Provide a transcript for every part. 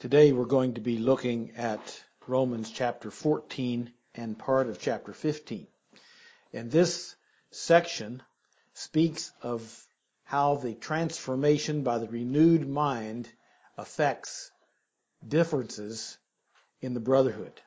Today we're going to be looking at Romans chapter 14 and part of chapter 15. And this section speaks of how the transformation by the renewed mind affects differences in the brotherhood.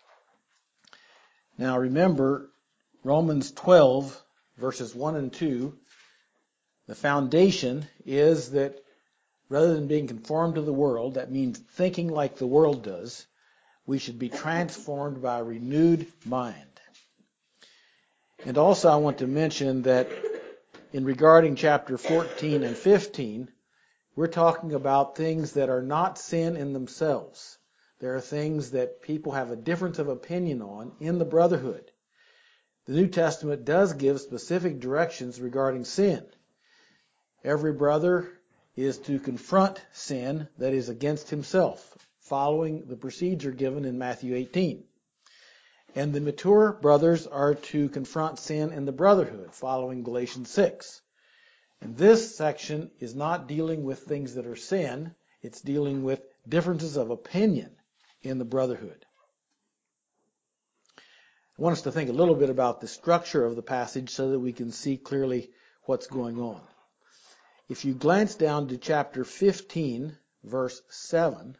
Now remember, Romans 12 verses 1 and 2, the foundation is that rather than being conformed to the world, that means thinking like the world does, we should be transformed by a renewed mind. And also I want to mention that in regarding chapter 14 and 15, we're talking about things that are not sin in themselves. There are things that people have a difference of opinion on in the brotherhood. The New Testament does give specific directions regarding sin. Every brother is to confront sin that is against himself, following the procedure given in Matthew 18. And the mature brothers are to confront sin in the brotherhood, following Galatians 6. And this section is not dealing with things that are sin, it's dealing with differences of opinion in the brotherhood. I want us to think a little bit about the structure of the passage so that we can see clearly what's going on. If you glance down to chapter 15, verse 7,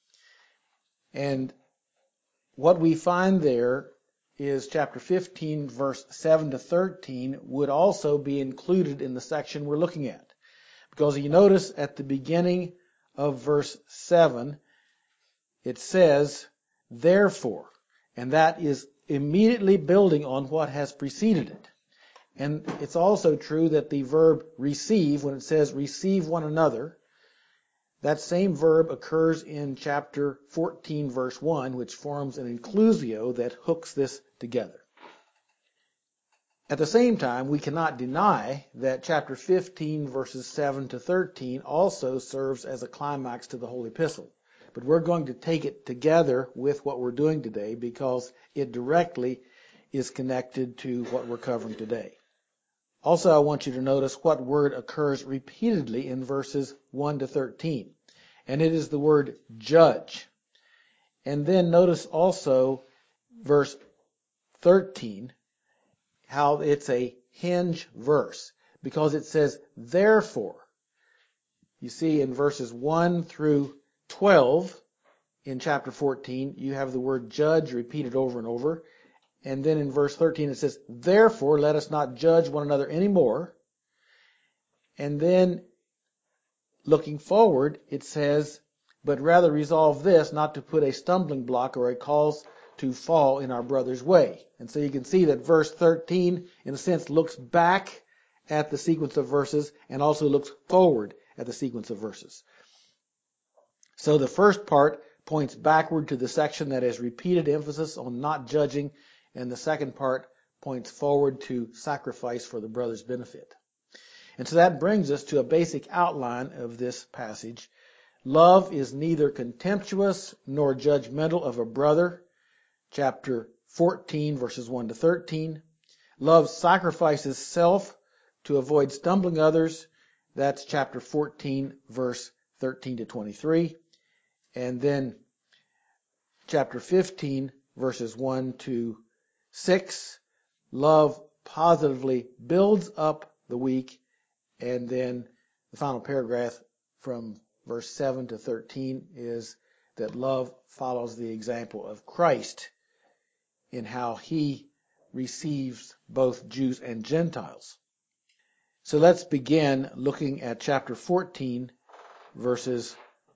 and what we find there is chapter 15, verse 7 to 13 would also be included in the section we're looking at. Because you notice at the beginning of verse 7, it says, therefore, and that is immediately building on what has preceded it. And it's also true that the verb receive, when it says receive one another, that same verb occurs in chapter 14, verse 1, which forms an inclusio that hooks this together. At the same time, we cannot deny that chapter 15, verses 7 to 13 also serves as a climax to the whole epistle. But we're going to take it together with what we're doing today because it directly is connected to what we're covering today. Also, I want you to notice what word occurs repeatedly in verses 1 to 13. And it is the word judge. And then notice also verse 13, how it's a hinge verse. Because it says, therefore. You see in verses 1 through 12 in chapter 14, you have the word judge repeated over and over. And then in verse 13 it says, therefore let us not judge one another anymore. And then looking forward it says, but rather resolve this, not to put a stumbling block or a cause to fall in our brother's way. And so you can see that verse 13 in a sense looks back at the sequence of verses and also looks forward at the sequence of verses. So the first part points backward to the section that has repeated emphasis on not judging, and the second part points forward to sacrifice for the brother's benefit. And so that brings us to a basic outline of this passage. Love is neither contemptuous nor judgmental of a brother, chapter 14, verses 1 to 13. Love sacrifices self to avoid stumbling others, that's chapter 14, verse 13 to 23. And then chapter 15, verses 1 to 6, love positively builds up the weak, and then the final paragraph from verse 7 to 13 is that love follows the example of Christ in how he receives both Jews and Gentiles. So let's begin looking at chapter 14, verses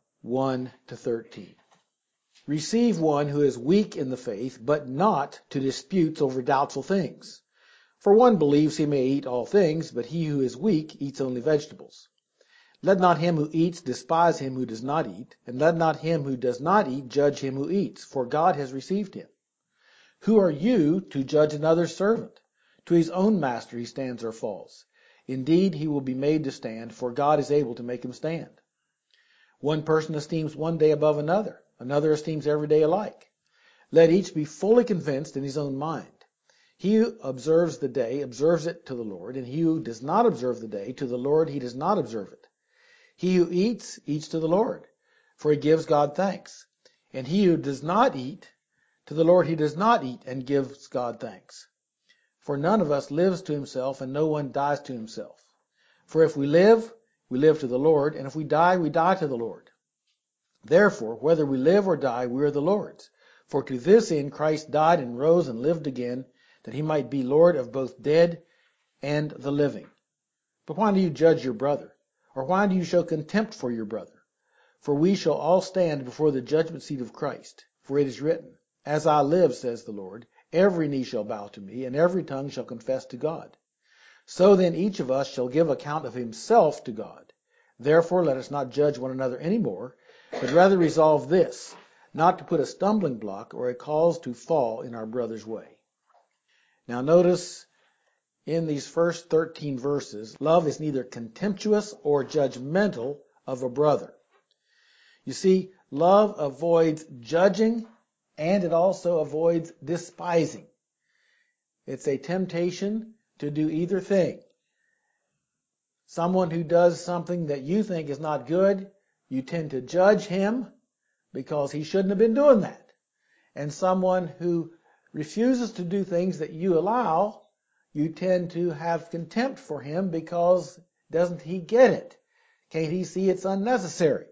1 to 13. Receive one who is weak in the faith, but not to disputes over doubtful things. For one believes he may eat all things, but he who is weak eats only vegetables. Let not him who eats despise him who does not eat, and let not him who does not eat judge him who eats, for God has received him. Who are you to judge another's servant? To his own master he stands or falls. Indeed, he will be made to stand, for God is able to make him stand. One person esteems one day above another. Another esteems every day alike. Let each be fully convinced in his own mind. He who observes the day observes it to the Lord, and he who does not observe the day to the Lord he does not observe it. He who eats, eats to the Lord, for he gives God thanks. And he who does not eat, to the Lord he does not eat and gives God thanks. For none of us lives to himself, and no one dies to himself. For if we live to the Lord, and if we die to the Lord. Therefore, whether we live or die, we are the Lord's. For to this end Christ died and rose and lived again, that he might be Lord of both dead and the living. But why do you judge your brother? Or why do you show contempt for your brother? For we shall all stand before the judgment seat of Christ. For it is written, As I live, says the Lord, every knee shall bow to me, and every tongue shall confess to God. So then each of us shall give account of himself to God. Therefore let us not judge one another any more, but rather resolve this, not to put a stumbling block or a cause to fall in our brother's way. Now notice in these first 13 verses, love is neither contemptuous or judgmental of a brother. You see, love avoids judging, and it also avoids despising. It's a temptation to do either thing. Someone who does something that you think is not good, you tend to judge him because he shouldn't have been doing that. And someone who refuses to do things that you allow, you tend to have contempt for him because doesn't he get it? Can't he see it's unnecessary?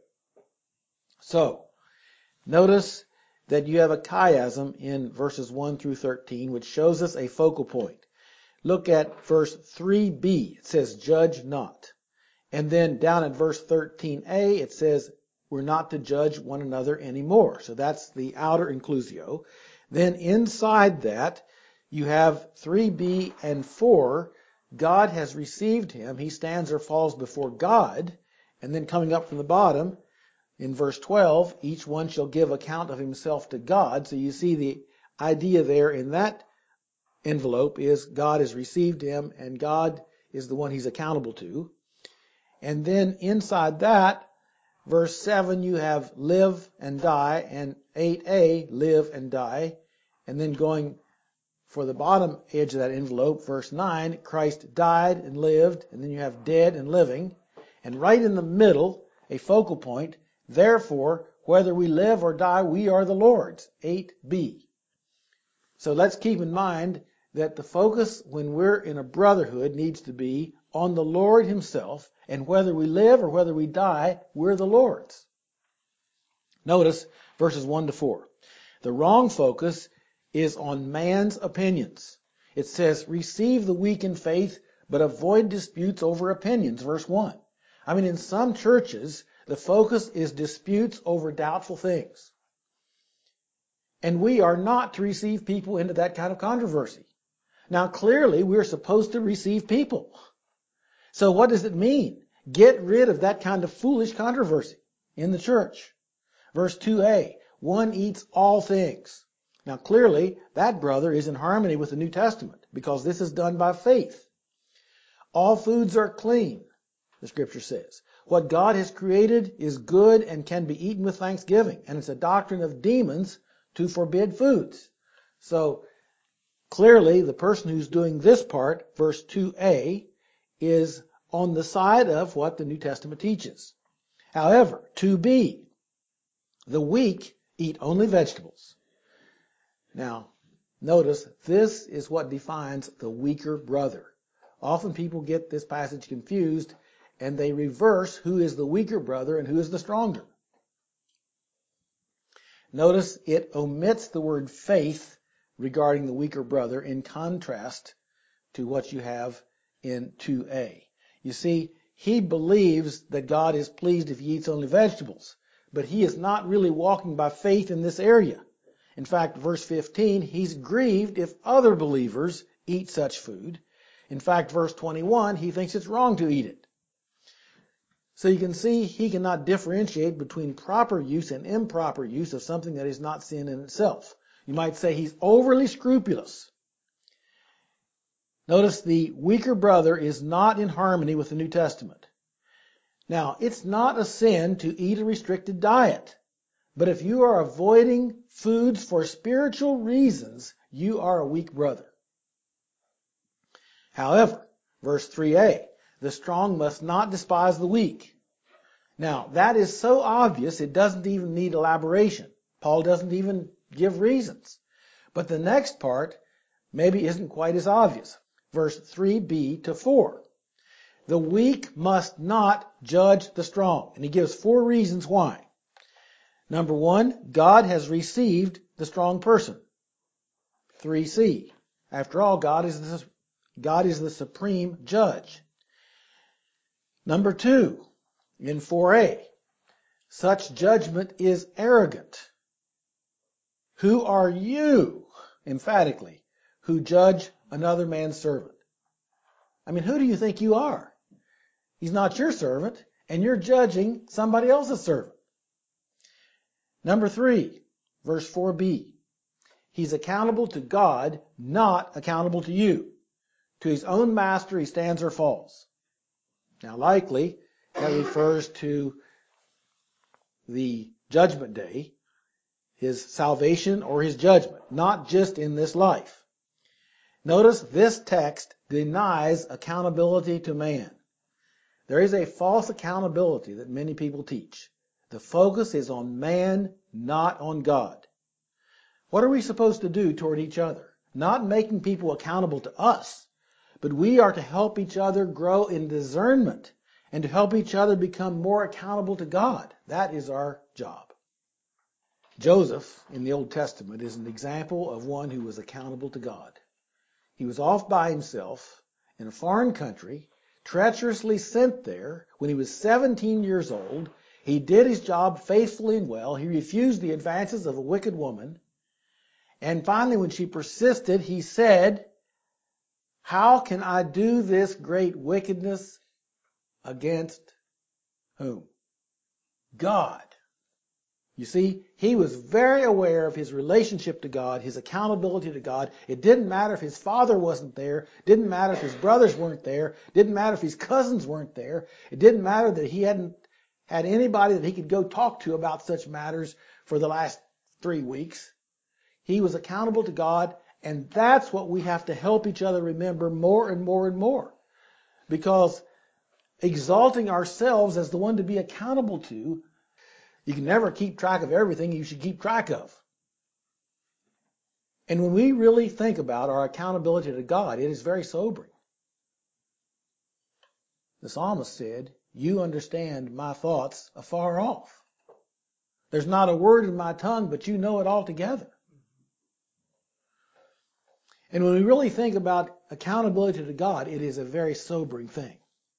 So, notice that you have a chiasm in verses 1 through 13, which shows us a focal point. Look at verse 3b. It says, judge not. And then down at verse 13a, it says, we're not to judge one another anymore. So that's the outer inclusio. Then inside that, you have 3b and 4. God has received him. He stands or falls before God. And then coming up from the bottom, in verse 12, each one shall give account of himself to God. So you see the idea there in that envelope is God has received him, and God is the one he's accountable to. And then inside that, verse 7, you have live and die, and 8a, live and die. And then going for the bottom edge of that envelope, verse 9, Christ died and lived, and then you have dead and living. And right in the middle, a focal point, therefore, whether we live or die, we are the Lord's, 8b. So let's keep in mind that the focus when we're in a brotherhood needs to be on the Lord himself, and whether we live or whether we die, we're the Lord's. Notice verses 1 to 4. The wrong focus is on man's opinions. It says, receive the weak in faith, but avoid disputes over opinions, verse 1. I mean, in some churches, the focus is disputes over doubtful things. And we are not to receive people into that kind of controversy. Now, clearly, we're supposed to receive people. So what does it mean? Get rid of that kind of foolish controversy in the church. Verse 2a, one eats all things. Now, clearly, that brother is in harmony with the New Testament because this is done by faith. All foods are clean, the scripture says. What God has created is good and can be eaten with thanksgiving. And it's a doctrine of demons to forbid foods. So, clearly, the person who's doing this part, verse 2a, is on the side of what the New Testament teaches. However, 2b, the weak eat only vegetables. Now, notice this is what defines the weaker brother. Often people get this passage confused and they reverse who is the weaker brother and who is the stronger. Notice it omits the word faith regarding the weaker brother in contrast to what you have in 2a. You see, he believes that God is pleased if he eats only vegetables, but he is not really walking by faith in this area. In fact, verse 15, he's grieved if other believers eat such food. In fact, verse 21, he thinks it's wrong to eat it. So you can see he cannot differentiate between proper use and improper use of something that is not sin in itself. You might say he's overly scrupulous. Notice the weaker brother is not in harmony with the New Testament. Now, it's not a sin to eat a restricted diet. But if you are avoiding foods for spiritual reasons, you are a weak brother. However, verse 3a, the strong must not despise the weak. Now, that is so obvious it doesn't even need elaboration. Paul doesn't even give reasons. But the next part maybe isn't quite as obvious. Verse 3b to 4. The weak must not judge the strong. And he gives 4 reasons why. Number 1, God has received the strong person. 3c. After all, God is the supreme judge. Number 2, in 4a, such judgment is arrogant. Who are you, emphatically, who judge another man's servant? I mean, who do you think you are? He's not your servant, and you're judging somebody else's servant. Number 3, verse 4b. He's accountable to God, not accountable to you. To his own master he stands or falls. Now, likely, that refers to the judgment day, his salvation or his judgment, not just in this life. Notice this text denies accountability to man. There is a false accountability that many people teach. The focus is on man, not on God. What are we supposed to do toward each other? Not making people accountable to us, but we are to help each other grow in discernment and to help each other become more accountable to God. That is our job. Joseph in the Old Testament is an example of one who was accountable to God. He was off by himself in a foreign country, treacherously sent there when he was 17 years old. He did his job faithfully and well. He refused the advances of a wicked woman. And finally, when she persisted, he said, how can I do this great wickedness against whom? God. You see, he was very aware of his relationship to God, his accountability to God. It didn't matter if his father wasn't there. It didn't matter if his brothers weren't there. It didn't matter if his cousins weren't there. It didn't matter that he hadn't had anybody that he could go talk to about such matters for the last 3 weeks. He was accountable to God, and that's what we have to help each other remember more and more and more. Because exalting ourselves as the one to be accountable to, you can never keep track of everything you should keep track of. And when we really think about our accountability to God, it is very sobering. The psalmist said, you understand my thoughts afar off. There's not a word in my tongue, but you know it altogether. And when we really think about accountability to God, it is a very sobering thing.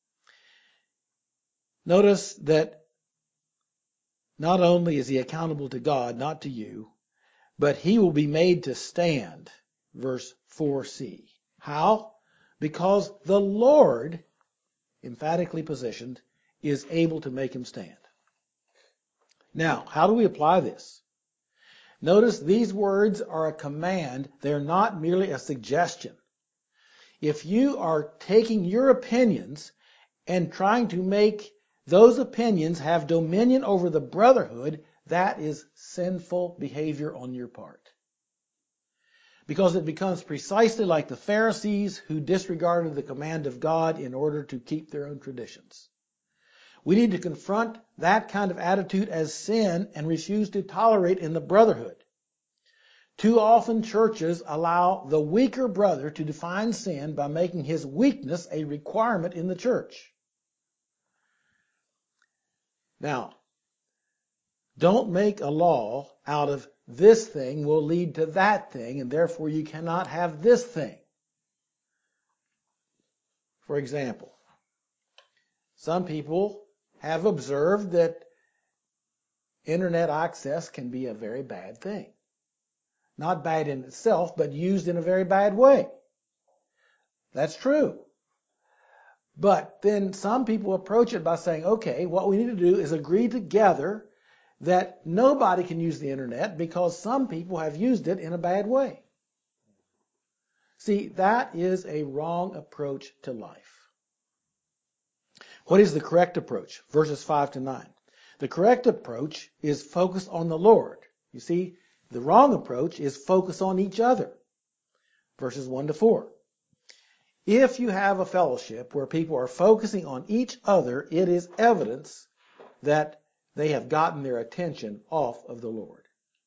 Notice that not only is he accountable to God, not to you, but he will be made to stand. Verse 4c. How? Because the Lord, emphatically positioned, is able to make him stand. Now, how do we apply this? Notice these words are a command. They're not merely a suggestion. If you are taking your opinions and trying to make those opinions have dominion over the brotherhood, that is sinful behavior on your part. Because it becomes precisely like the Pharisees who disregarded the command of God in order to keep their own traditions. We need to confront that kind of attitude as sin and refuse to tolerate in the brotherhood. Too often churches allow the weaker brother to define sin by making his weakness a requirement in the church. Now, don't make a law out of this thing will lead to that thing, and therefore you cannot have this thing. For example, some people have observed that internet access can be a very bad thing. Not bad in itself, but used in a very bad way. That's true. But then some people approach it by saying, okay, what we need to do is agree together that nobody can use the internet because some people have used it in a bad way. See, that is a wrong approach to life. What is the correct approach? Verses 5 to 9. The correct approach is focus on the Lord. You see, the wrong approach is focus on each other. Verses 1 to 4. If you have a fellowship where people are focusing on each other, it is evidence that they have gotten their attention off of the Lord.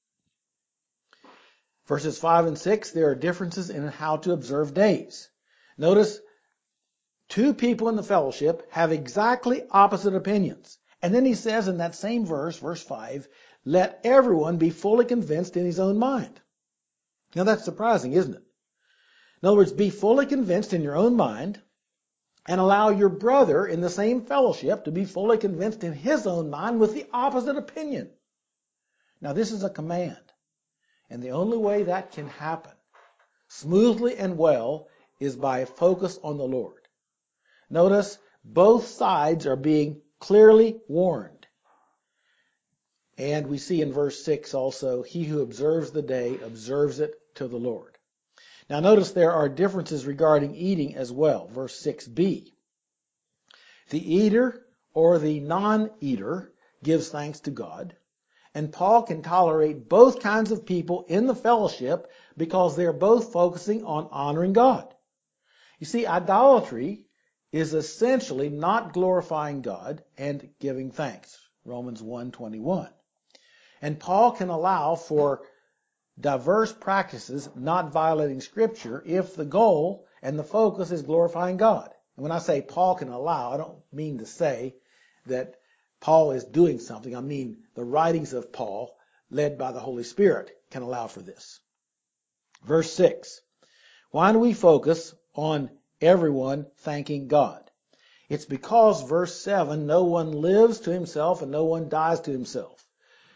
Verses 5 and 6, there are differences in how to observe days. Notice, two people in the fellowship have exactly opposite opinions. And then he says in that same verse, verse 5, let everyone be fully convinced in his own mind. Now that's surprising, isn't it? In other words, be fully convinced in your own mind and allow your brother in the same fellowship to be fully convinced in his own mind with the opposite opinion. Now this is a command. And the only way that can happen smoothly and well is by focus on the Lord. Notice, both sides are being clearly warned. And we see in verse 6 also, he who observes the day observes it to the Lord. Now notice there are differences regarding eating as well. Verse 6b. The eater or the non-eater gives thanks to God. And Paul can tolerate both kinds of people in the fellowship because they're both focusing on honoring God. You see, idolatry is essentially not glorifying God and giving thanks. Romans 1:21. And Paul can allow for diverse practices not violating Scripture if the goal and the focus is glorifying God. And when I say Paul can allow, I don't mean to say that Paul is doing something. I mean the writings of Paul, led by the Holy Spirit, can allow for this. Verse 6. Why do we focus on everyone thanking God? It's because, verse 7, no one lives to himself and no one dies to himself.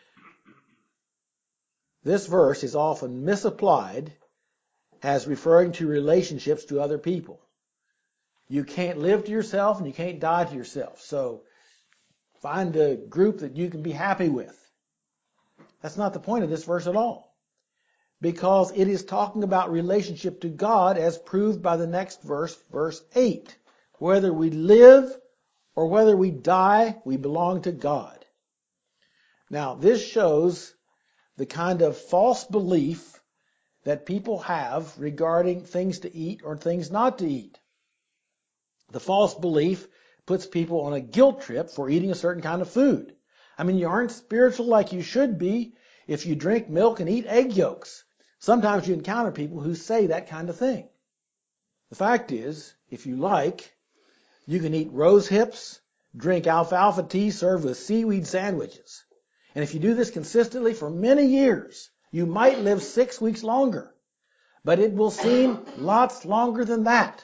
This verse is often misapplied as referring to relationships to other people. You can't live to yourself and you can't die to yourself. So find a group that you can be happy with. That's not the point of this verse at all. Because it is talking about relationship to God as proved by the next verse, verse 8. Whether we live or whether we die, we belong to God. Now, this shows the kind of false belief that people have regarding things to eat or things not to eat. The false belief puts people on a guilt trip for eating a certain kind of food. I mean, you aren't spiritual like you should be if you drink milk and eat egg yolks. Sometimes you encounter people who say that kind of thing. The fact is, if you like, you can eat rose hips, drink alfalfa tea served with seaweed sandwiches. And if you do this consistently for many years, you might live 6 weeks longer. But it will seem lots longer than that.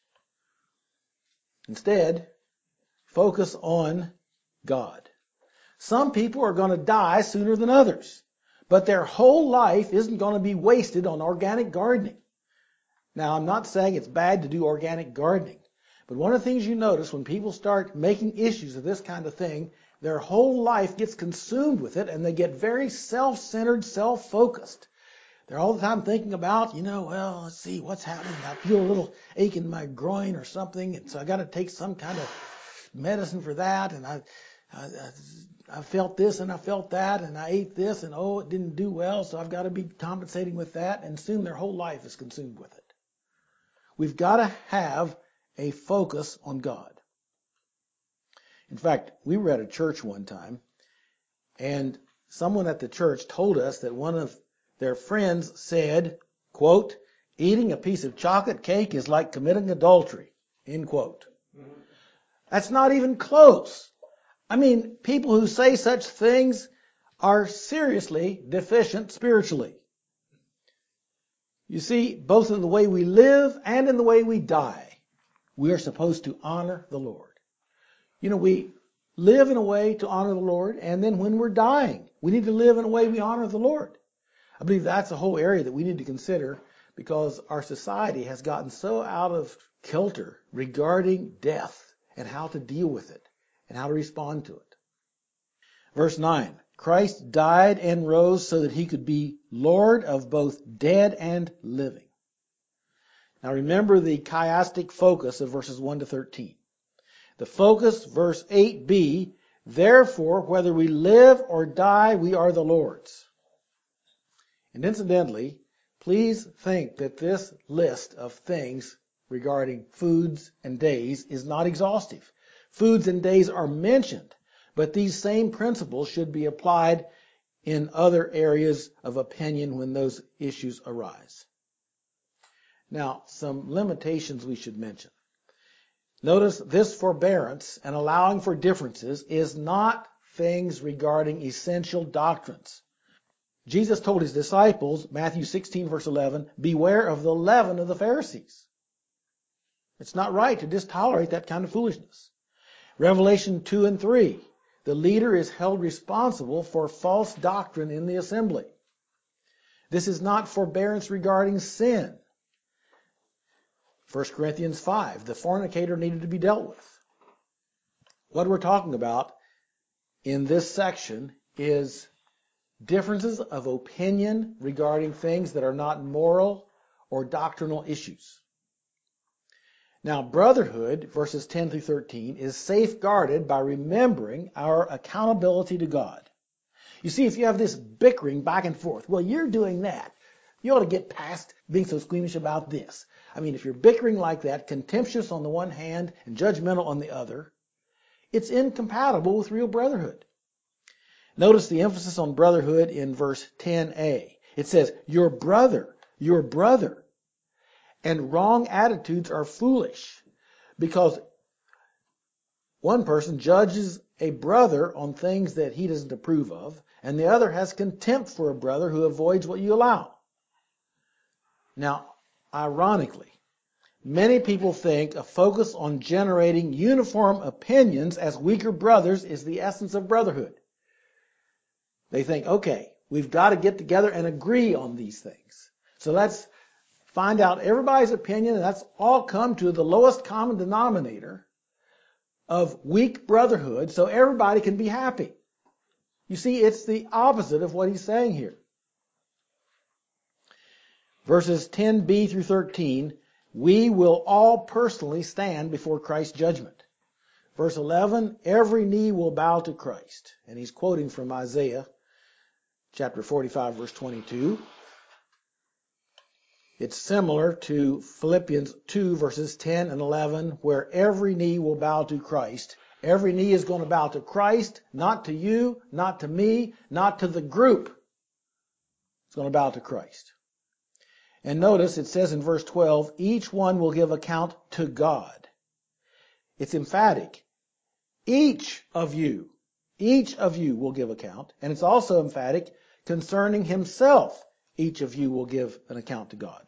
Instead, focus on God. Some people are going to die sooner than others, but their whole life isn't going to be wasted on organic gardening. Now, I'm not saying it's bad to do organic gardening, but one of the things you notice when people start making issues of this kind of thing, their whole life gets consumed with it and they get very self-centered, self-focused. They're all the time thinking about, well, let's see what's happening. I feel a little ache in my groin or something, and so I got to take some kind of medicine for that, and I felt this and I felt that, and I ate this, and it didn't do well, so I've got to be compensating with that, and soon their whole life is consumed with it. We've got to have a focus on God. In fact, we were at a church one time, and someone at the church told us that one of their friends said, quote, eating a piece of chocolate cake is like committing adultery, end quote. That's not even close. I mean, people who say such things are seriously deficient spiritually. You see, both in the way we live and in the way we die, we are supposed to honor the Lord. We live in a way to honor the Lord, and then when we're dying, we need to live in a way we honor the Lord. I believe that's a whole area that we need to consider because our society has gotten so out of kilter regarding death and how to deal with it and how to respond to it. Verse 9, Christ died and rose so that he could be Lord of both dead and living. Now remember the chiastic focus of verses 1 to 13. The focus, verse 8b, therefore, whether we live or die, we are the Lord's. And incidentally, please think that this list of things regarding foods and days is not exhaustive. Foods and days are mentioned, But these same principles should be applied in other areas of opinion when those issues arise. Now, some limitations we should mention. Notice this forbearance and allowing for differences is not things regarding essential doctrines. Jesus told his disciples, Matthew 16 verse 11, beware of the leaven of the Pharisees. It's not right to just tolerate that kind of foolishness. Revelation 2 and 3, the leader is held responsible for false doctrine in the assembly. This is not forbearance regarding sin. 1 Corinthians 5, the fornicator needed to be dealt with. What we're talking about in this section is differences of opinion regarding things that are not moral or doctrinal issues. Now, brotherhood, verses 10 through 13, is safeguarded by remembering our accountability to God. You see, if you have this bickering back and forth, well, you're doing that. You ought to get past being so squeamish about this. I mean, if you're bickering like that, contemptuous on the one hand and judgmental on the other, it's incompatible with real brotherhood. Notice the emphasis on brotherhood in verse 10a. It says, your brother. And wrong attitudes are foolish because one person judges a brother on things that he doesn't approve of, and the other has contempt for a brother who avoids what you allow. Now, ironically, many people think a focus on generating uniform opinions as weaker brothers is the essence of brotherhood. They think, okay, we've got to get together and agree on these things. So let's find out everybody's opinion, and that's all come to the lowest common denominator of weak brotherhood so everybody can be happy. You see, it's the opposite of what he's saying here. Verses 10b through 13, we will all personally stand before Christ's judgment. Verse 11, every knee will bow to Christ. And he's quoting from Isaiah chapter 45, verse 22. It's similar to Philippians 2, verses 10 and 11, where every knee will bow to Christ. Every knee is going to bow to Christ, not to you, not to me, not to the group. It's going to bow to Christ. And notice it says in verse 12, each one will give account to God. It's emphatic. Each of you will give account. And it's also emphatic concerning himself. Each of you will give an account to God.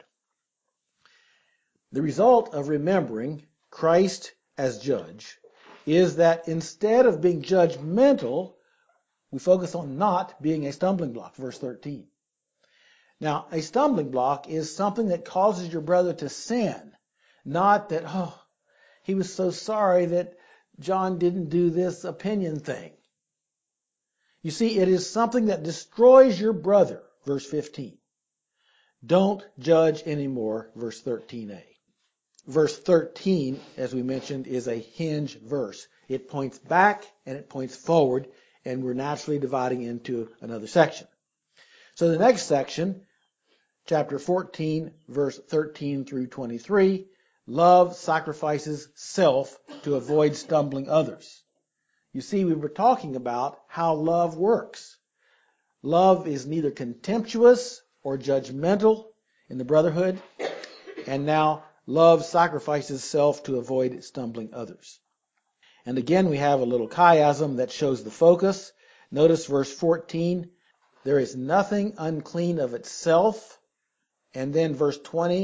The result of remembering Christ as judge is that instead of being judgmental, we focus on not being a stumbling block, verse 13. Now, a stumbling block is something that causes your brother to sin, not that, oh, he was so sorry that John didn't do this opinion thing. You see, it is something that destroys your brother, verse 15. Don't judge anymore, verse 13a. Verse 13, as we mentioned, is a hinge verse. It points back and it points forward, and we're naturally dividing into another section. So the next section, chapter 14, verse 13 through 23, love sacrifices self to avoid stumbling others. You see, we were talking about how love works. Love is neither contemptuous or judgmental in the brotherhood, and now love sacrifices self to avoid stumbling others. And again, we have a little chiasm that shows the focus. Notice verse 14, there is nothing unclean of itself. And then verse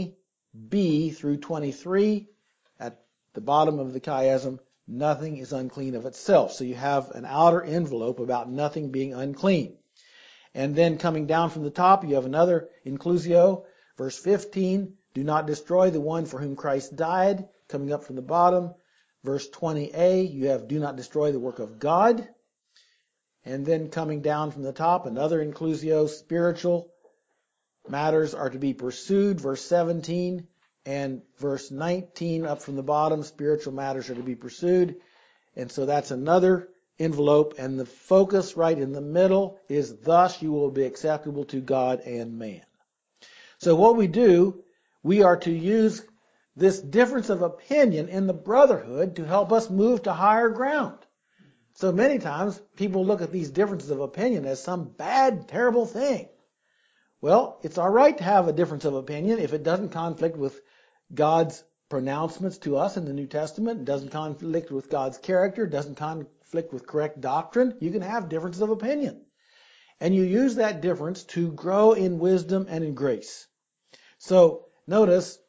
20b through 23, at the bottom of the chiasm, nothing is unclean of itself. So you have an outer envelope about nothing being unclean. And then coming down from the top, you have another inclusio, verse 15, do not destroy the one for whom Christ died. Coming up from the bottom, verse 20a, you have do not destroy the work of God. And then coming down from the top, another inclusio, spiritual matters are to be pursued, verse 17, and verse 19 up from the bottom, spiritual matters are to be pursued. And so that's another envelope, and the focus right in the middle is thus you will be acceptable to God and man. So what we do, we are to use this difference of opinion in the brotherhood to help us move to higher ground. So many times people look at these differences of opinion as some bad, terrible thing. Well, it's all right to have a difference of opinion if it doesn't conflict with God's pronouncements to us in the New Testament, doesn't conflict with God's character, doesn't conflict with correct doctrine. You can have differences of opinion. And you use that difference to grow in wisdom and in grace. So notice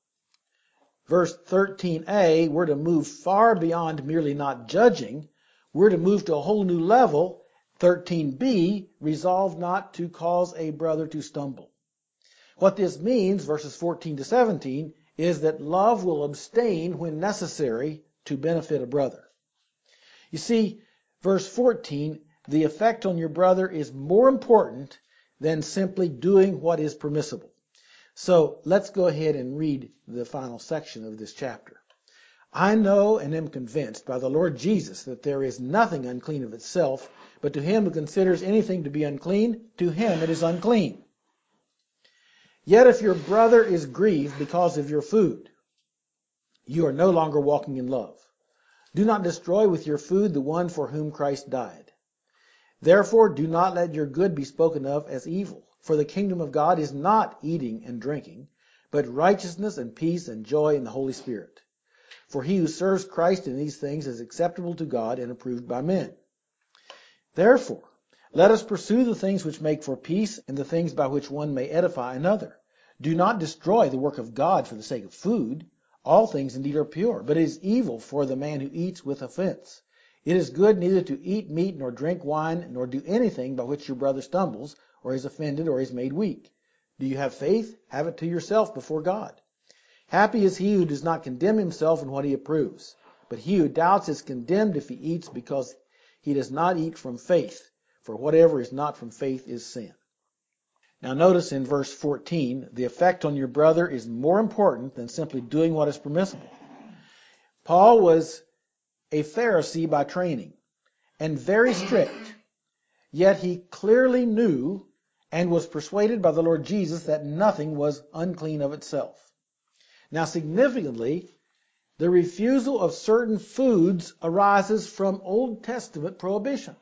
verse 13a, we're to move far beyond merely not judging. We're to move to a whole new level. 13b, resolve not to cause a brother to stumble. What this means, verses 14 to 17, is that love will abstain when necessary to benefit a brother. You see, verse 14, the effect on your brother is more important than simply doing what is permissible. So let's go ahead and read the final section of this chapter. I know and am convinced by the Lord Jesus that there is nothing unclean of itself, but to him who considers anything to be unclean, to him it is unclean. Yet if your brother is grieved because of your food, you are no longer walking in love. Do not destroy with your food the one for whom Christ died. Therefore do not let your good be spoken of as evil, for the kingdom of God is not eating and drinking, but righteousness and peace and joy in the Holy Spirit. For he who serves Christ in these things is acceptable to God and approved by men. Therefore, let us pursue the things which make for peace and the things by which one may edify another. Do not destroy the work of God for the sake of food. All things indeed are pure, but it is evil for the man who eats with offense. It is good neither to eat meat nor drink wine nor do anything by which your brother stumbles or is offended or is made weak. Do you have faith? Have it to yourself before God. Happy is he who does not condemn himself in what he approves, but he who doubts is condemned if he eats because he does not eat from faith, for whatever is not from faith is sin. Now notice in verse 14, the effect on your brother is more important than simply doing what is permissible. Paul was a Pharisee by training and very strict, yet he clearly knew and was persuaded by the Lord Jesus that nothing was unclean of itself. Now significantly, the refusal of certain foods arises from Old Testament prohibition.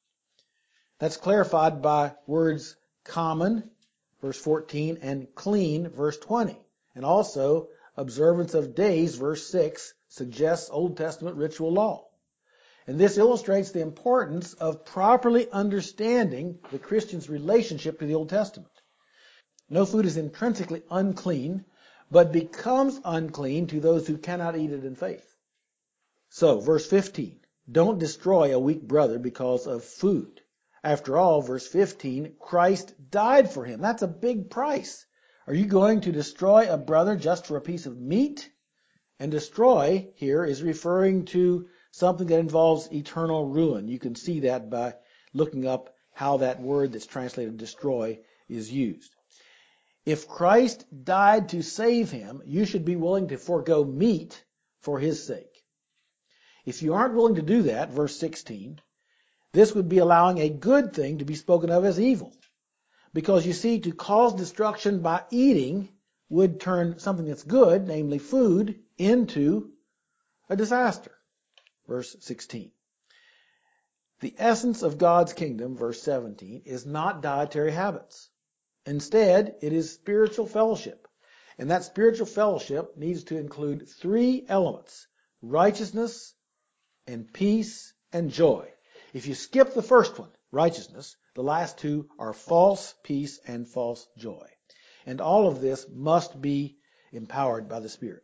That's clarified by words common, verse 14, and clean, verse 20. And also, observance of days, verse 6, suggests Old Testament ritual law. And this illustrates the importance of properly understanding the Christian's relationship to the Old Testament. No food is intrinsically unclean, but becomes unclean to those who cannot eat it in faith. So, verse 15, don't destroy a weak brother because of food. After all, verse 15, Christ died for him. That's a big price. Are you going to destroy a brother just for a piece of meat? And destroy here is referring to something that involves eternal ruin. You can see that by looking up how that word that's translated destroy is used. If Christ died to save him, you should be willing to forego meat for his sake. If you aren't willing to do that, verse 16, this would be allowing a good thing to be spoken of as evil. Because you see, to cause destruction by eating would turn something that's good, namely food, into a disaster. Verse 16. The essence of God's kingdom, verse 17, is not dietary habits. Instead, it is spiritual fellowship. And that spiritual fellowship needs to include three elements: righteousness and peace and joy. If you skip the first one, righteousness, the last two are false peace and false joy. And all of this must be empowered by the Spirit.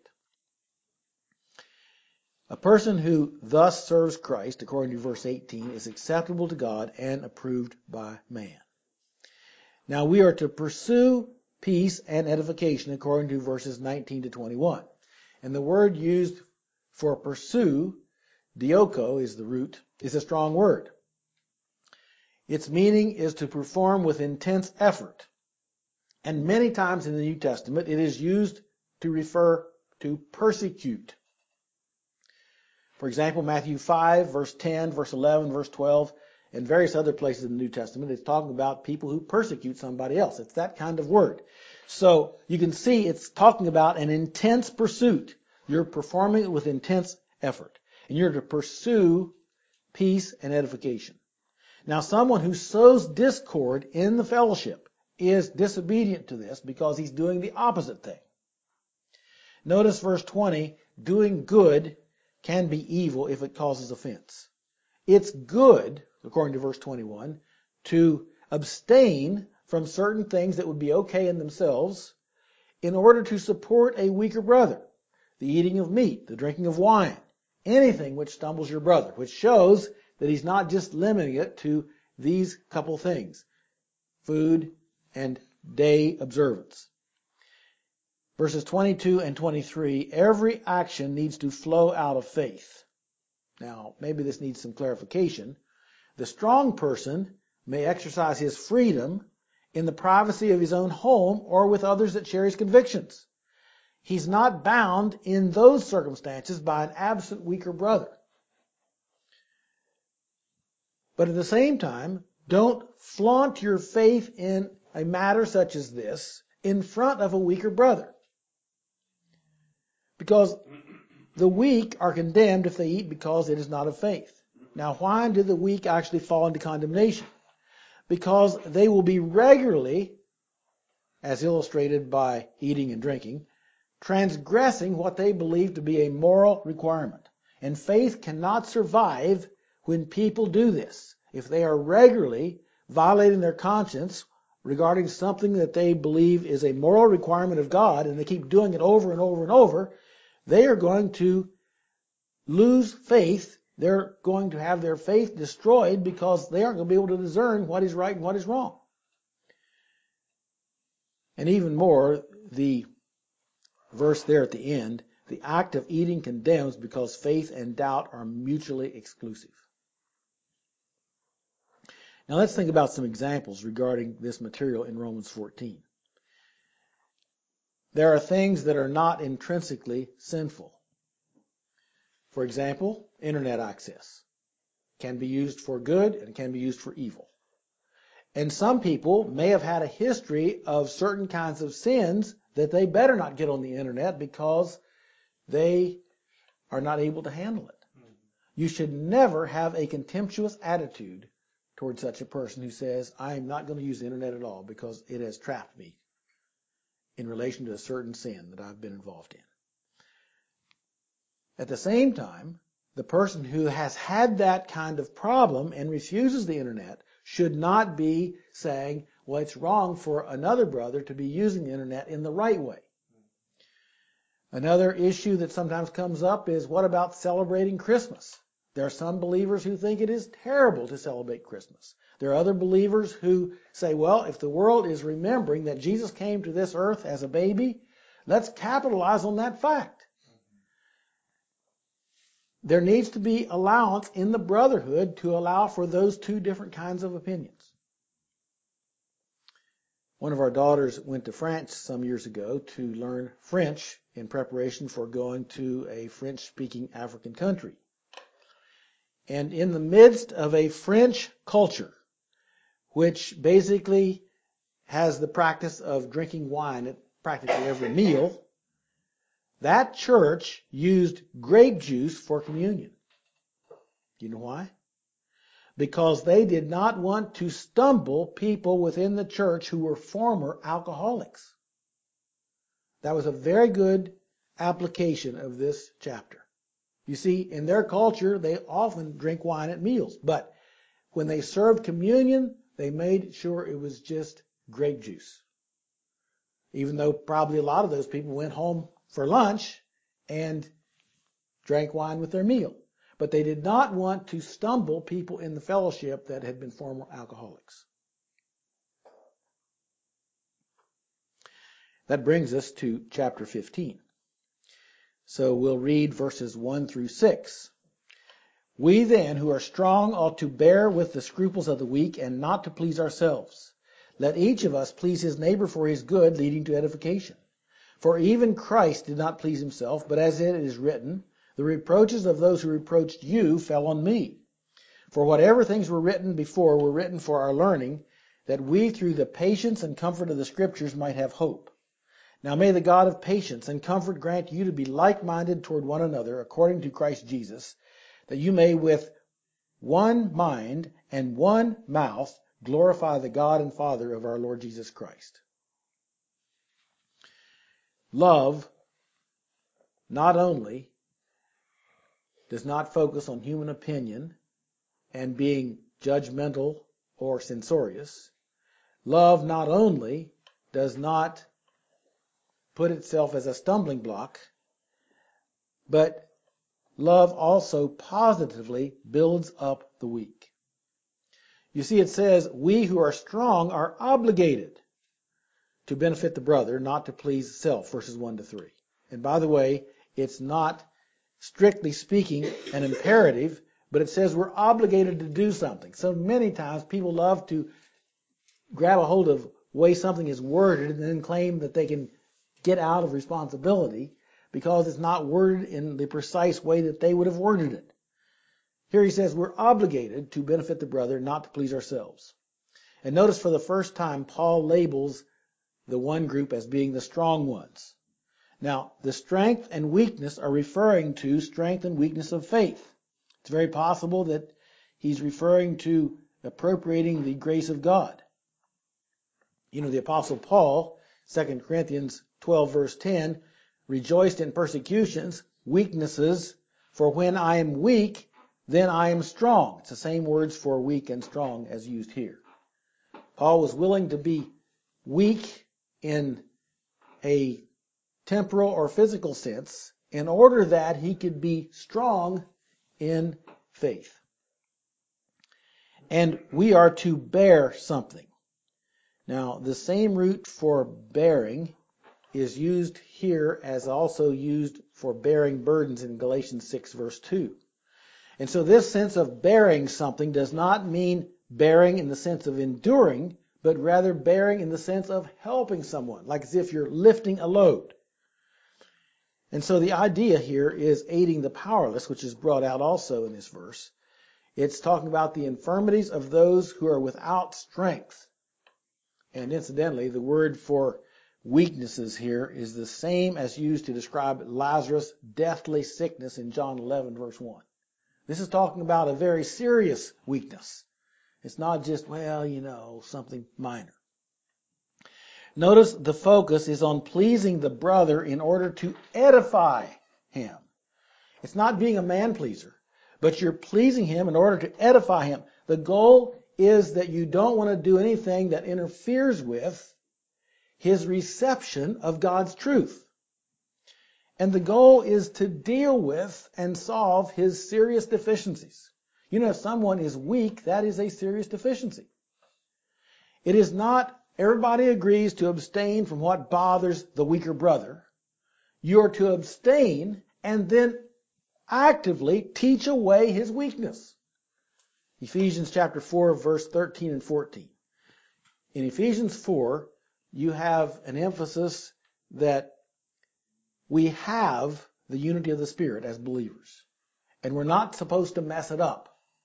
A person who thus serves Christ, according to verse 18, is acceptable to God and approved by man. Now we are to pursue peace and edification according to verses 19 to 21. And the word used for pursue, dioko is the root, is a strong word. Its meaning is to perform with intense effort. And many times in the New Testament it is used to refer to persecute. For example, Matthew 5, verse 10, verse 11, verse 12, and various other places in the New Testament, it's talking about people who persecute somebody else. It's that kind of word. So you can see it's talking about an intense pursuit. You're performing it with intense effort. And you're to pursue peace, and edification. Now, someone who sows discord in the fellowship is disobedient to this because he's doing the opposite thing. Notice verse 20, doing good can be evil if it causes offense. It's good, according to verse 21, to abstain from certain things that would be okay in themselves in order to support a weaker brother. The eating of meat, the drinking of wine, anything which stumbles your brother, which shows that he's not just limiting it to these couple things, food and day observance. Verses 22 and 23, every action needs to flow out of faith. Now, maybe this needs some clarification. The strong person may exercise his freedom in the privacy of his own home or with others that share his convictions. He's not bound in those circumstances by an absent weaker brother. But at the same time, don't flaunt your faith in a matter such as this in front of a weaker brother. Because the weak are condemned if they eat because it is not of faith. Now, why do the weak actually fall into condemnation? Because they will be regularly, as illustrated by eating and drinking, transgressing what they believe to be a moral requirement. And faith cannot survive when people do this. If they are regularly violating their conscience regarding something that they believe is a moral requirement of God, and they keep doing it over and over and over, they are going to lose faith. They're going to have their faith destroyed because they aren't going to be able to discern what is right and what is wrong. And even more, the verse there at the end, the act of eating condemns because faith and doubt are mutually exclusive. Now let's think about some examples regarding this material in Romans 14. There are things that are not intrinsically sinful. For example, internet access can be used for good and can be used for evil. And some people may have had a history of certain kinds of sins that they better not get on the internet because they are not able to handle it. You should never have a contemptuous attitude towards such a person who says, I am not going to use the internet at all because it has trapped me in relation to a certain sin that I've been involved in. At the same time, the person who has had that kind of problem and refuses the internet should not be saying, well, it's wrong for another brother to be using the internet in the right way. Another issue that sometimes comes up is, what about celebrating Christmas? There are some believers who think it is terrible to celebrate Christmas. There are other believers who say, well, if the world is remembering that Jesus came to this earth as a baby, let's capitalize on that fact. There needs to be allowance in the brotherhood to allow for those two different kinds of opinions. One of our daughters went to France some years ago to learn French in preparation for going to a French-speaking African country. And in the midst of a French culture, which basically has the practice of drinking wine at practically every meal, that church used grape juice for communion. Do you know why? Because they did not want to stumble people within the church who were former alcoholics. That was a very good application of this chapter. You see, in their culture, they often drink wine at meals. But when they served communion, they made sure it was just grape juice. Even though probably a lot of those people went home for lunch and drank wine with their meal. But they did not want to stumble people in the fellowship that had been former alcoholics. That brings us to chapter 15. So we'll read verses 1 through 6. We then, who are strong, ought to bear with the scruples of the weak and not to please ourselves. Let each of us please his neighbor for his good, leading to edification. For even Christ did not please himself, but as it is written, the reproaches of those who reproached you fell on me. For whatever things were written before were written for our learning, that we through the patience and comfort of the Scriptures might have hope. Now may the God of patience and comfort grant you to be like-minded toward one another, according to Christ Jesus, that you may with one mind, and one mouth glorify the God and Father of our Lord Jesus Christ. Love not only does not focus on human opinion and being judgmental or censorious. Love not only does not put itself as a stumbling block, but love also positively builds up the weak. You see, it says, we who are strong are obligated to benefit the brother, not to please self, verses 1 to 3. And by the way, it's not, strictly speaking, an imperative, but it says we're obligated to do something. So many times people love to grab a hold of the way something is worded and then claim that they can get out of responsibility because it's not worded in the precise way that they would have worded it. Here he says we're obligated to benefit the brother, not to please ourselves. And notice for the first time, Paul labels the one group as being the strong ones. Now, the strength and weakness are referring to strength and weakness of faith. It's very possible that he's referring to appropriating the grace of God. You know, the Apostle Paul, 2 Corinthians 12, verse 10, rejoiced in persecutions, weaknesses, for when I am weak, then I am strong. It's the same words for weak and strong as used here. Paul was willing to be weak in a temporal or physical sense in order that he could be strong in faith. And we are to bear something. Now, the same root for bearing is used here as also used for bearing burdens in Galatians 6, verse 2. And so this sense of bearing something does not mean bearing in the sense of enduring, but rather bearing in the sense of helping someone, like as if you're lifting a load. And so the idea here is aiding the powerless, which is brought out also in this verse. It's talking about the infirmities of those who are without strength. And incidentally, the word for weaknesses here is the same as used to describe Lazarus' deathly sickness in John 11, verse 1. This is talking about a very serious weakness. It's not just, something minor. Notice the focus is on pleasing the brother in order to edify him. It's not being a man pleaser, but you're pleasing him in order to edify him. The goal is that you don't want to do anything that interferes with his reception of God's truth. And the goal is to deal with and solve his serious deficiencies. You know, if someone is weak, that is a serious deficiency. It is not everybody agrees to abstain from what bothers the weaker brother. You're to abstain and then actively teach away his weakness. Ephesians chapter 4, verse 13 and 14. In Ephesians 4, you have an emphasis that we have the unity of the Spirit as believers. And we're not supposed to mess it up.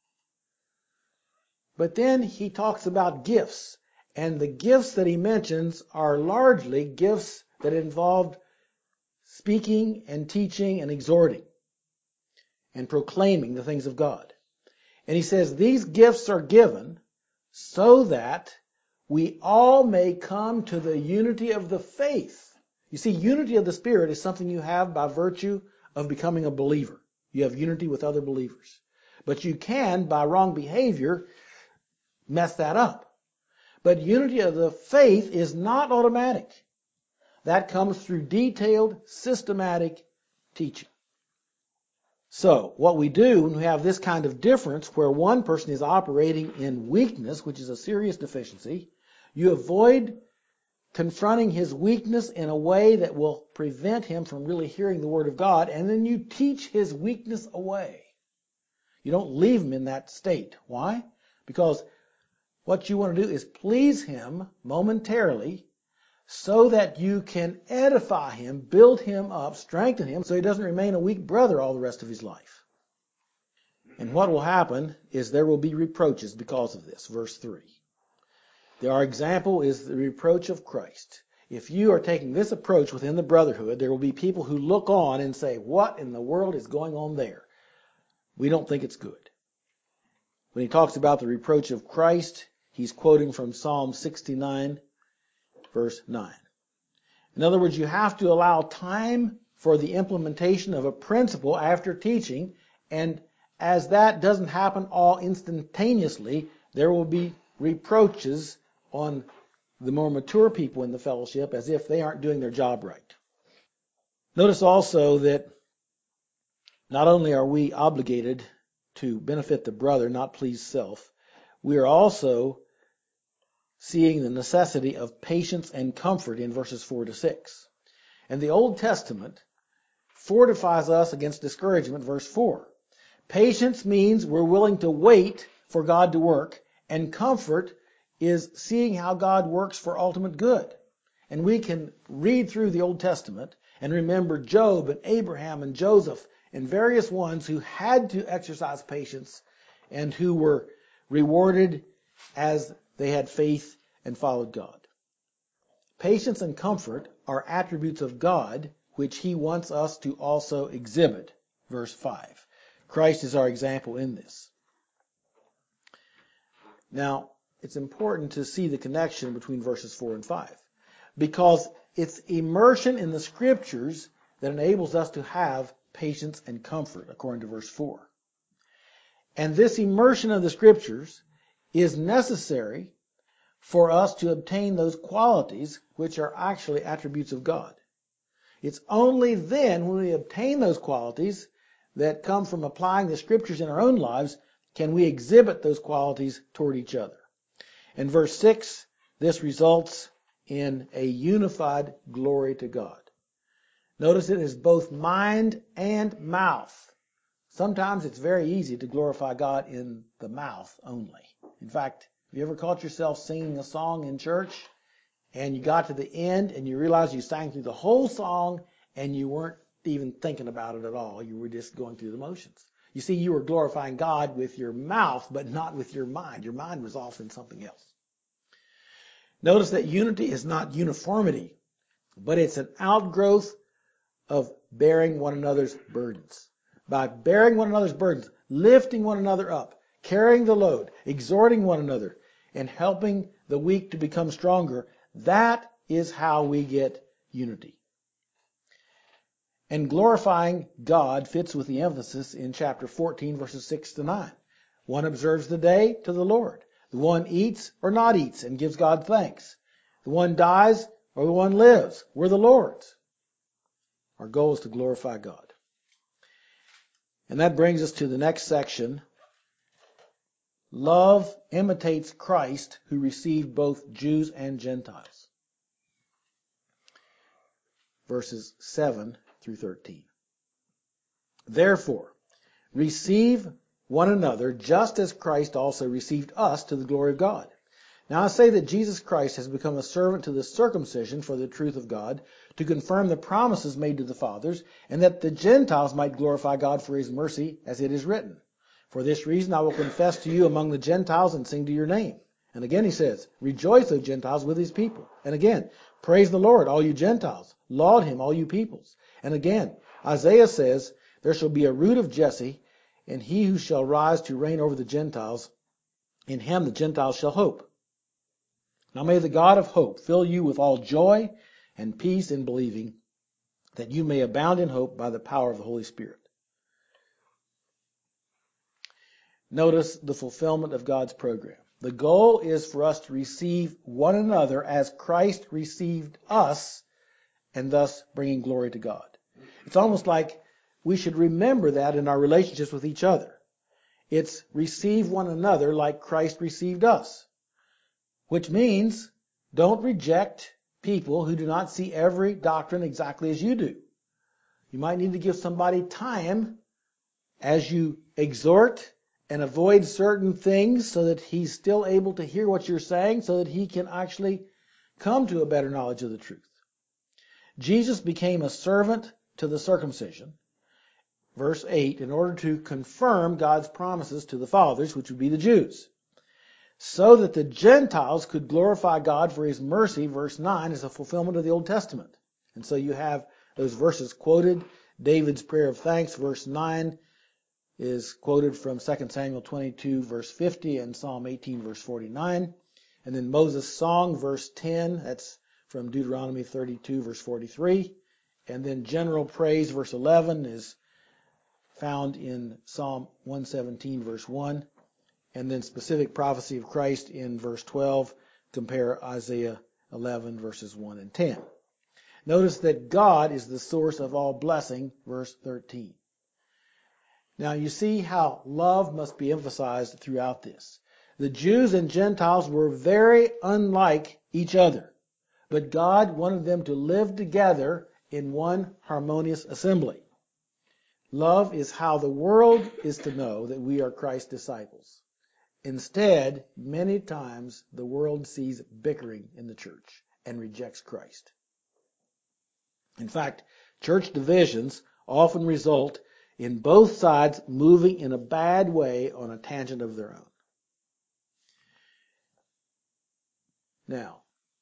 But then he talks about gifts. And the gifts that he mentions are largely gifts that involve speaking and teaching and exhorting and proclaiming the things of God. And he says these gifts are given so that we all may come to the unity of the faith. You see, unity of the Spirit is something you have by virtue of becoming a believer. You have unity with other believers. But you can, by wrong behavior, mess that up. But unity of the faith is not automatic. That comes through detailed, systematic teaching. So, what we do when we have this kind of difference where one person is operating in weakness, which is a serious deficiency, you avoid confronting his weakness in a way that will prevent him from really hearing the Word of God, and then you teach his weakness away. You don't leave him in that state. Why? Because what you want to do is please him momentarily so that you can edify him, build him up, strengthen him so he doesn't remain a weak brother all the rest of his life. And what will happen is there will be reproaches because of this. Verse 3. Our example is the reproach of Christ. If you are taking this approach within the brotherhood, there will be people who look on and say, what in the world is going on there? We don't think it's good. When he talks about the reproach of Christ, he's quoting from Psalm 69, verse 9. In other words, you have to allow time for the implementation of a principle after teaching, and as that doesn't happen all instantaneously, there will be reproaches on the more mature people in the fellowship as if they aren't doing their job right. Notice also that not only are we obligated to benefit the brother, not please self, we are also seeing the necessity of patience and comfort in verses 4 to 6. And the Old Testament fortifies us against discouragement, verse 4. Patience means we're willing to wait for God to work, and comfort is seeing how God works for ultimate good. And we can read through the Old Testament and remember Job and Abraham and Joseph and various ones who had to exercise patience and who were rewarded as they had faith and followed God. Patience and comfort are attributes of God which he wants us to also exhibit. Verse 5. Christ is our example in this. Now, it's important to see the connection between verses 4 and 5, because it's immersion in the Scriptures that enables us to have patience and comfort, according to verse 4. And this immersion of the Scriptures is necessary for us to obtain those qualities which are actually attributes of God. It's only then when we obtain those qualities that come from applying the Scriptures in our own lives can we exhibit those qualities toward each other. In verse 6, this results in a unified glory to God. Notice it is both mind and mouth. Sometimes it's very easy to glorify God in the mouth only. In fact, have you ever caught yourself singing a song in church and you got to the end and you realized you sang through the whole song and you weren't even thinking about it at all? You were just going through the motions. You see, you were glorifying God with your mouth, but not with your mind. Your mind was off in something else. Notice that unity is not uniformity, but it's an outgrowth of bearing one another's burdens. By bearing one another's burdens, lifting one another up, carrying the load, exhorting one another, and helping the weak to become stronger, that is how we get unity. And glorifying God fits with the emphasis in chapter 14, verses 6 to 9. One observes the day to the Lord. The one eats or not eats and gives God thanks. The one dies or the one lives. We're the Lord's. Our goal is to glorify God. And that brings us to the next section. Love imitates Christ, who received both Jews and Gentiles. Verses 7 through 13. Therefore, receive one another just as Christ also received us to the glory of God. Now I say that Jesus Christ has become a servant to the circumcision for the truth of God, to confirm the promises made to the fathers, and that the Gentiles might glorify God for his mercy, as it is written. For this reason I will confess to you among the Gentiles and sing to your name. And again he says, rejoice, O Gentiles, with his people. And again, praise the Lord, all you Gentiles. Laud him, all you peoples. And again, Isaiah says, there shall be a root of Jesse, and he who shall rise to reign over the Gentiles, in him the Gentiles shall hope. Now may the God of hope fill you with all joy and peace in believing, that you may abound in hope by the power of the Holy Spirit. Notice the fulfillment of God's program. The goal is for us to receive one another as Christ received us, and thus bringing glory to God. It's almost like we should remember that in our relationships with each other. It's receive one another like Christ received us. Which means don't reject people who do not see every doctrine exactly as you do. You might need to give somebody time as you exhort and avoid certain things so that he's still able to hear what you're saying, so that he can actually come to a better knowledge of the truth. Jesus became a servant to the circumcision, verse 8, in order to confirm God's promises to the fathers, which would be the Jews, so that the Gentiles could glorify God for his mercy, verse 9, is a fulfillment of the Old Testament. And so you have those verses quoted, David's prayer of thanks, verse 9, is quoted from 2 Samuel 22 verse 50 and Psalm 18 verse 49. And then Moses' song verse 10, that's from Deuteronomy 32 verse 43. And then general praise verse 11 is found in Psalm 117 verse 1. And then specific prophecy of Christ in verse 12, compare Isaiah 11 verses 1 and 10. Notice that God is the source of all blessing, verse 13. Now you see how love must be emphasized throughout this. The Jews and Gentiles were very unlike each other, but God wanted them to live together in one harmonious assembly. Love is how the world is to know that we are Christ's disciples. Instead, many times the world sees bickering in the church and rejects Christ. In fact, church divisions often result in both sides moving in a bad way on a tangent of their own. Now,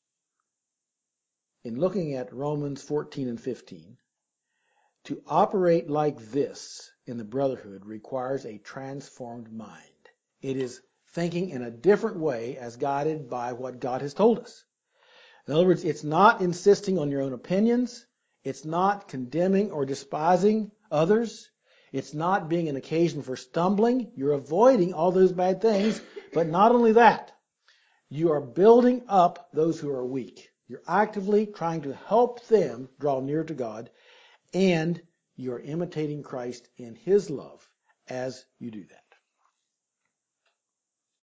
in looking at Romans 14 and 15, to operate like this in the brotherhood requires a transformed mind. It is thinking in a different way as guided by what God has told us. In other words, it's not insisting on your own opinions. It's not condemning or despising others. It's not being an occasion for stumbling. You're avoiding all those bad things. But not only that, you are building up those who are weak. You're actively trying to help them draw near to God, and you're imitating Christ in His love as you do that.